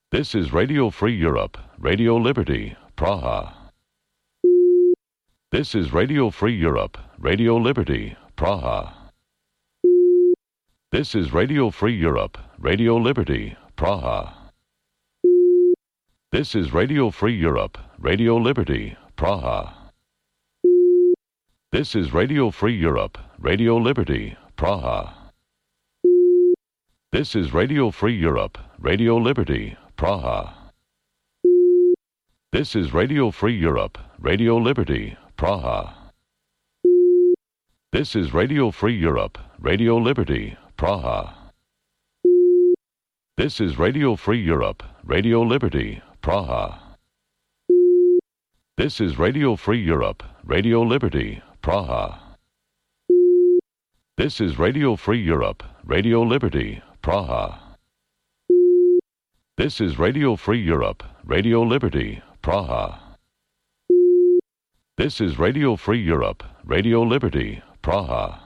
This is Radio Free Europe, Radio Liberty, Praha. This is Radio Free Europe, Radio Liberty, Praha. This is Radio Free Europe, Radio Liberty, Praha. This is Radio Free Europe, Radio Liberty, Praha. This is Radio Free Europe, Radio Liberty, Praha. This is Radio Free Europe, Radio Liberty, Praha. This is Radio Free Europe, Radio Liberty, Praha. This is Radio Free Europe, Radio Liberty, Praha. This is Radio Free Europe, Radio Liberty, Praha. This is Radio Free Europe, Radio Liberty, Praha. This is Radio Free Europe, Radio Liberty, Praha. This is Radio Free Europe, Radio Liberty, Praha. This is Radio Free Europe, Radio Liberty, Praha.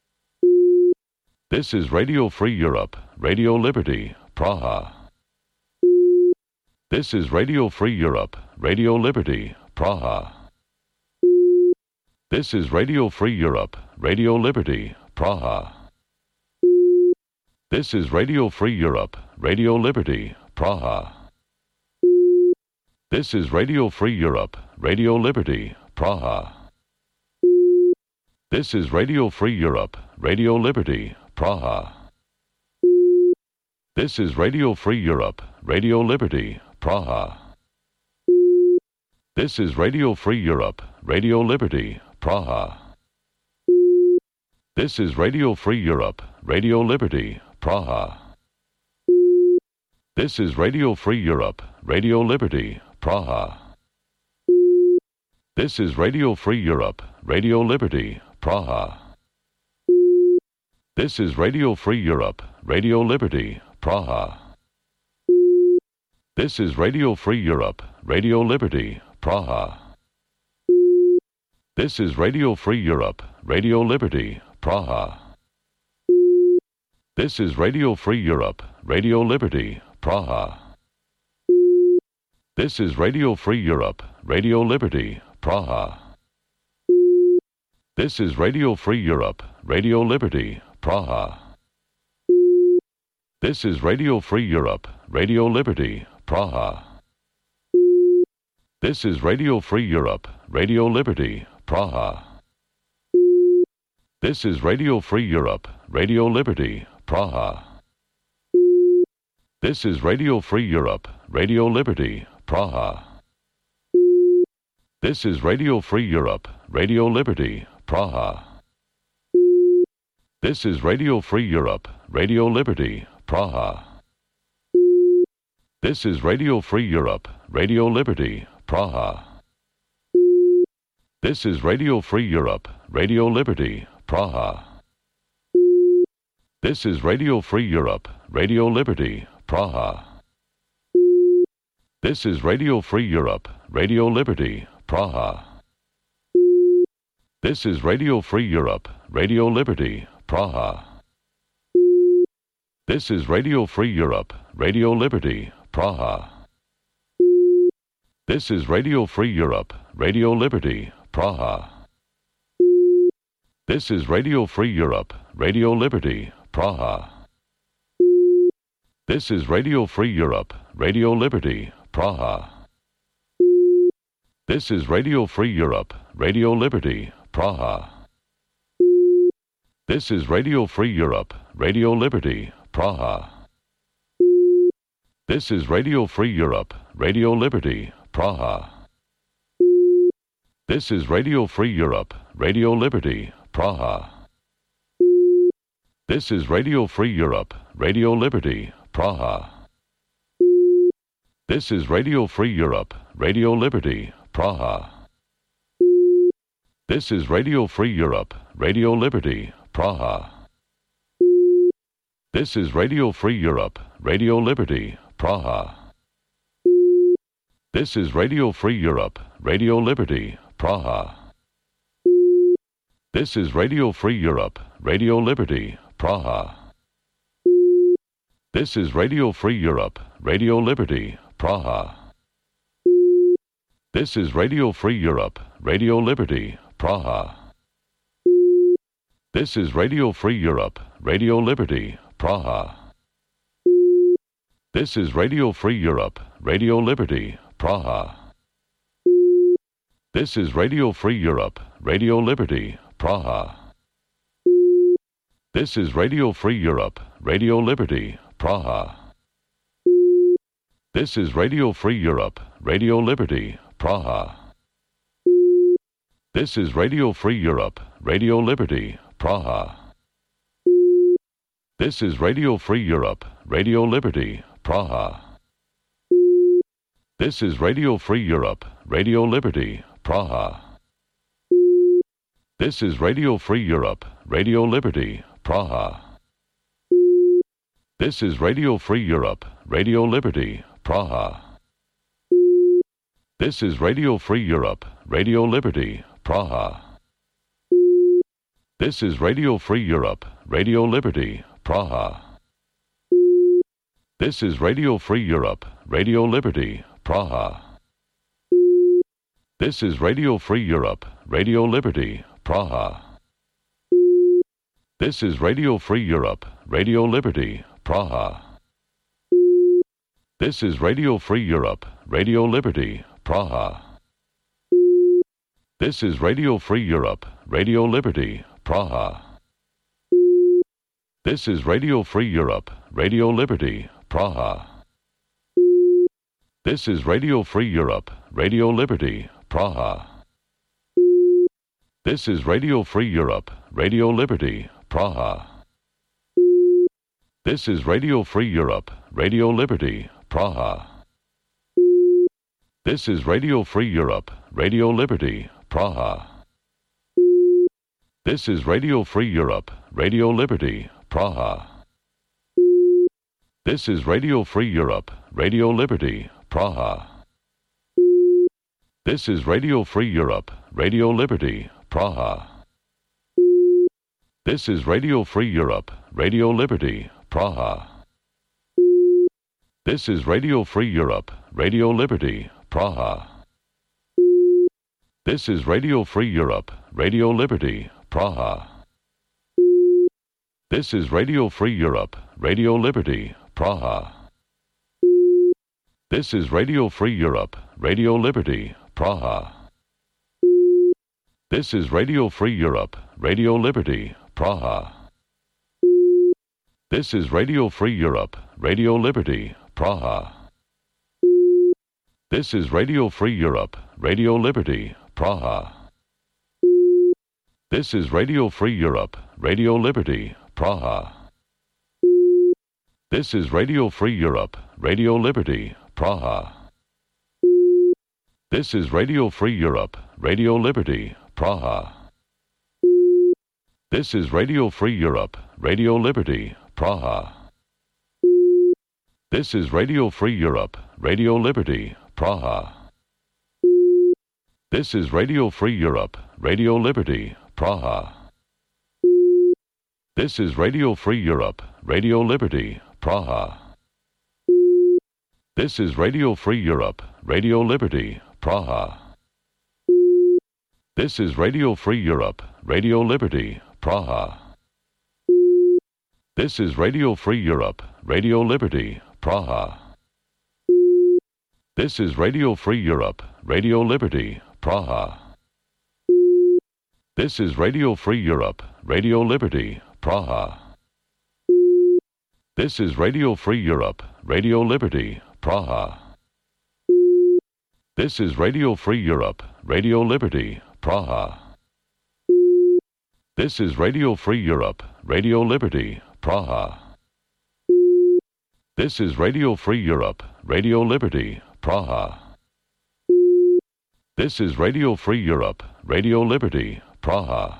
This is Radio Free Europe, Radio Liberty, Praha. This is Radio Free Europe, Radio Liberty, Praha. This is Radio Free Europe, Radio Liberty, Praha. This is Radio Free Europe, Radio Liberty, Praha. This is Radio Free Europe, Radio Liberty, Praha. This is Radio Free Europe, Radio Liberty, Praha. This is Radio Free Europe, Radio Liberty, Praha. This is Radio Free Europe, Radio Liberty, Praha. This is Radio Free Europe, Radio Liberty, Praha. This is Radio Free Europe, Radio Liberty, Praha. This is Radio Free Europe, Radio Liberty, Praha. This is Radio Free Europe, Radio Liberty, Praha. This is Radio Free Europe, Radio Liberty, Praha. This is Radio Free Europe, Radio Liberty, Praha. This is Radio Free Europe, Radio Liberty, Praha. This is Radio Free Europe, Radio Liberty, Praha. This is Radio Free Europe, Radio Liberty, Praha. This is Radio Free Europe, Radio Liberty, Praha. This is Radio Free Europe, Radio Liberty, Praha. This is Radio Free Europe, Radio Liberty, Praha. This is Radio Free Europe, Radio Liberty, Praha. This is Radio Free Europe, Radio Liberty, Praha. This is Radio Free Europe, Radio Liberty, Praha. This is Radio Free Europe, Radio Liberty, Praha. This is Radio Free Europe, Radio Liberty, Praha. This is Radio Free Europe, Radio Liberty, Praha. This is Radio Free Europe, Radio Liberty, Praha. This is Radio Free Europe, Radio Liberty, Praha. This is Radio Free Europe, Radio Liberty, Praha. This is Radio Free Europe, Radio Liberty, Praha. This is Radio Free Europe, Radio Liberty, Praha. This is Radio Free Europe, Radio Liberty, Praha. This is Radio Free Europe, Radio Liberty, Praha. This is Radio Free Europe, Radio Liberty, Praha. This is Radio Free Europe, Radio Liberty, Praha. This is Radio Free Europe, Radio Liberty, Praha. This is Radio Free Europe, Radio Liberty, Praha. This is Radio Free Europe, Radio Liberty, Praha. This is Radio Free Europe, Radio Liberty, Praha. This is Radio Free Europe, Radio Liberty, Praha. This is Radio Free Europe, Radio Liberty, Praha. This is Radio Free Europe, Radio Liberty, Praha. This is Radio Free Europe, Radio Liberty, Praha. This is Radio Free Europe, Radio Liberty, Praha. This is Radio Free Europe, Radio Liberty, Praha. This is Radio Free Europe, Radio Liberty, Praha. This is Radio Free Europe, Radio Liberty, Praha. This is Radio Free Europe, Radio Liberty, Praha. This is Radio Free Europe, Radio Liberty, Praha. This is Radio Free Europe, Radio Liberty, Praha. This is Radio Free Europe, Radio Liberty, Praha. This is Radio Free Europe, Radio Liberty, Praha. This is Radio Free Europe, Radio Liberty, Praha. This is Radio Free Europe, Radio Liberty, Praha. This is Radio Free Europe, Radio Liberty, Praha. This is Radio Free Europe, Radio Liberty, Praha. This is Radio Free Europe, Radio Liberty, Praha. This is Radio Free Europe, Radio Liberty, Praha. This is Radio Free Europe, Radio Liberty, Praha. This is Radio Free Europe, Radio Liberty, Praha. This is Radio Free Europe, Radio Liberty, Praha. This is Radio Free Europe, Radio Liberty, Praha. This is Radio Free Europe, Radio Liberty, Praha. This is Radio Free Europe, Radio Liberty, Praha. This is Radio Free Europe, Radio Liberty, Praha. This is Radio Free Europe, Radio Liberty, Praha. This is Radio Free Europe, Radio Liberty, Praha. This is Radio Free Europe, Radio Liberty, Praha. This is Radio Free Europe, Radio Liberty, Praha. This is Radio Free Europe, Radio Liberty, Praha. This is Radio Free Europe, Radio Liberty, Praha. This is Radio Free Europe, Radio Liberty, Praha. This is Radio Free Europe, Radio Liberty, Praha. This is Radio Free Europe, Radio Liberty, Praha. This is Radio Free Europe, Radio Liberty, Praha. This is Radio Free Europe, Radio Liberty, Praha. This is Radio Free Europe, Radio Liberty, Praha. This is Radio Free Europe, Radio Liberty, Praha. This is Radio Free Europe, Radio Liberty, Praha. This is Radio Free Europe, Radio Liberty, Praha. This is Radio Free Europe, Radio Liberty, Praha. This is Radio Free Europe, Radio Liberty, Praha. This is Radio Free Europe, Radio Liberty, Praha. This is Radio Free Europe, Radio Liberty, Praha. This is Radio Free Europe, Radio Liberty, Praha. This is Radio Free Europe, Radio Liberty, Praha. This is Radio Free Europe, Radio Liberty, Praha. This is Radio Free Europe, Radio Liberty, Praha. This is Radio Free Europe, Radio Liberty, Praha. This is Radio Free Europe, Radio Liberty, Praha. This is Radio Free Europe, Radio Liberty, Praha. This is Radio Free Europe, Radio Liberty, Praha. This is Radio Free Europe, Radio Liberty, Praha. This is Radio Free Europe, Radio Liberty, Praha.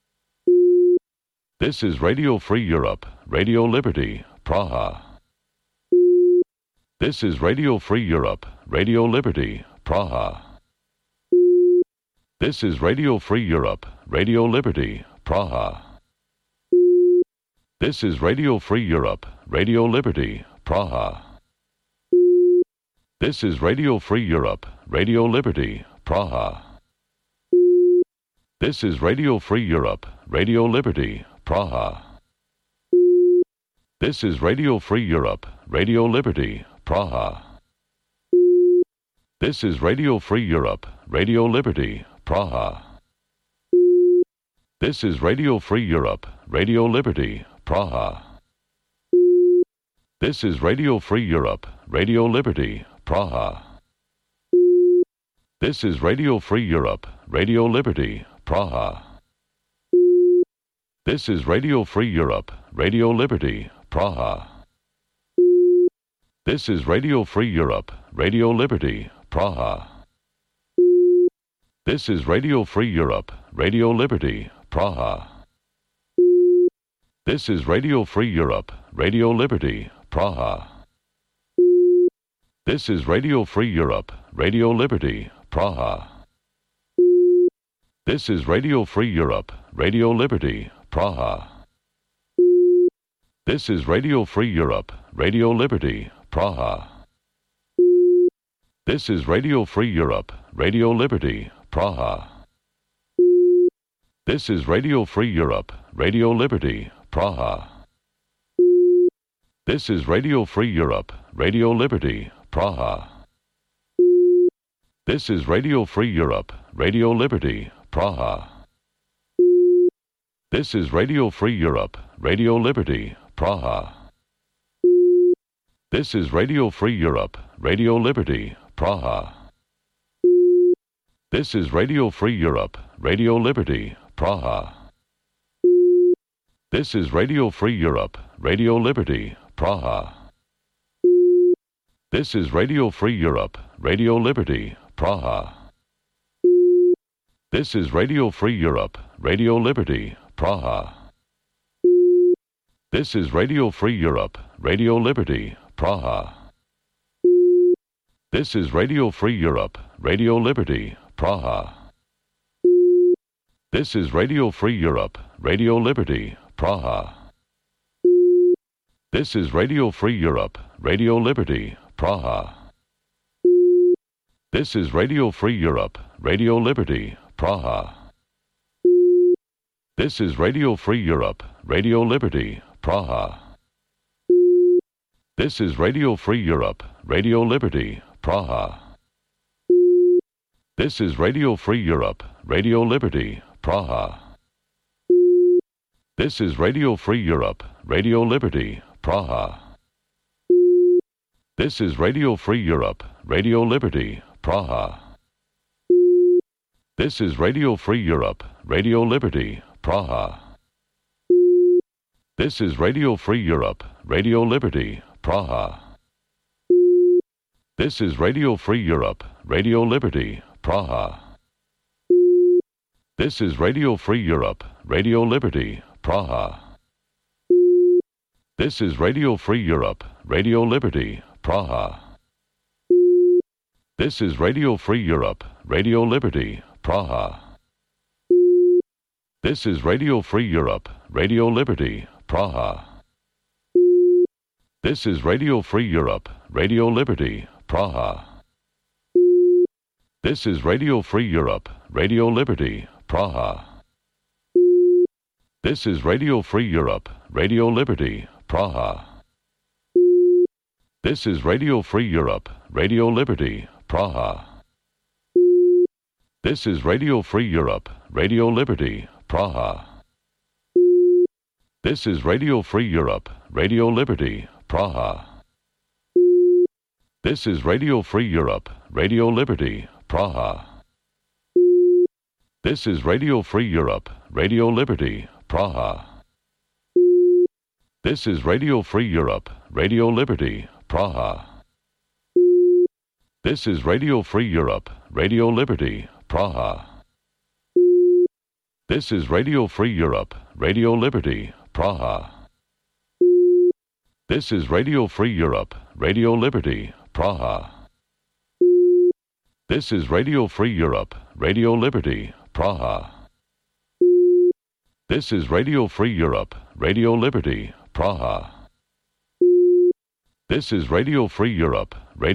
This is Radio Free Europe, Radio Liberty, Praha. This is Radio Free Europe, Radio Liberty, Praha. This is Radio Free Europe, Radio Liberty, Praha. This is Radio Free Europe, Radio Liberty, Praha. This is Radio Free Europe, Radio Liberty, Praha. This is Radio Free Europe, Radio Liberty, Praha. This is Radio Free Europe, Radio Liberty, Praha. This is Radio Free Europe, Radio Liberty, Praha. This is Radio Free Europe, Radio Liberty, Praha. This is Radio Free Europe, Radio Liberty, Praha. This is Radio Free Europe, Radio Liberty, Praha. This is Radio Free Europe, Radio Liberty, Praha. This is Radio Free Europe, Radio Liberty, Praha. This is Radio Free Europe, Radio Liberty, Praha. This is Radio Free Europe, Radio Liberty, Praha. This is Radio Free Europe, Radio Liberty, Praha. This is Radio Free Europe, Radio Liberty, Praha. This is Radio Free Europe, Radio Liberty, Praha. This is Radio Free Europe, Radio Liberty, Praha. This is Radio Free Europe, Radio Liberty, Praha. This is Radio Free Europe, Radio Liberty, Praha. This is Radio Free Europe, Radio Liberty, Praha. This is Radio Free Europe, Radio Liberty, Praha. This is Radio Free Europe, Radio Liberty, Praha. This is Radio Free Europe, Radio Liberty, Praha. This is Radio Free Europe, Radio Liberty, Praha. This is Radio Free Europe, Radio Liberty, Praha. This is Radio Free Europe, Radio Liberty, Praha. This is Radio Free Europe, Radio Liberty, Praha. This is Radio Free Europe, Radio Liberty, Praha. This is Radio Free Europe, Radio Liberty, Praha. This is Radio Free Europe, Radio Liberty, Praha. This is Radio Free Europe, Radio Liberty, Praha. This is Radio Free Europe, Radio Liberty, Praha. This is Radio Free Europe, Radio Liberty, Praha. This is Radio Free Europe, Radio Liberty, Praha. This is Radio Free Europe, Radio Liberty, Praha. This is Radio Free Europe, Radio Liberty, Praha. This is Radio Free Europe, Radio Liberty, Praha. This is Radio Free Europe, Radio Liberty, Praha. This is Radio Free Europe, Radio Liberty, Praha. This is Radio Free Europe, Radio Liberty, Praha. This is Radio Free Europe, Radio Liberty, Praha. This is Radio Free Europe, Radio Liberty, Praha. This is Radio Free Europe, Radio Liberty, Praha. This is Radio Free Europe, Radio Liberty, Praha. This is Radio Free Europe, Radio Liberty, Praha. This is Radio Free Europe, Radio Liberty, Praha. This is Radio Free Europe, Radio Liberty, Praha. This is Radio Free Europe, Radio Liberty, Praha. This is Radio Free Europe, Radio Liberty, Praha. This is Radio Free Europe, Radio Liberty, Praha. This is Radio Free Europe, Radio Liberty, Praha. This is Radio Free Europe, Radio Liberty, Praha. This is Radio Free Europe, Radio Liberty, Praha. This is Radio Free Europe, Radio Liberty, Praha. This is Radio Free Europe, Radio Liberty, Praha. This is Radio Free Europe, Radio Liberty, Praha. This is Radio Free Europe, Radio Liberty, Praha. This is Radio Free Europe, Radio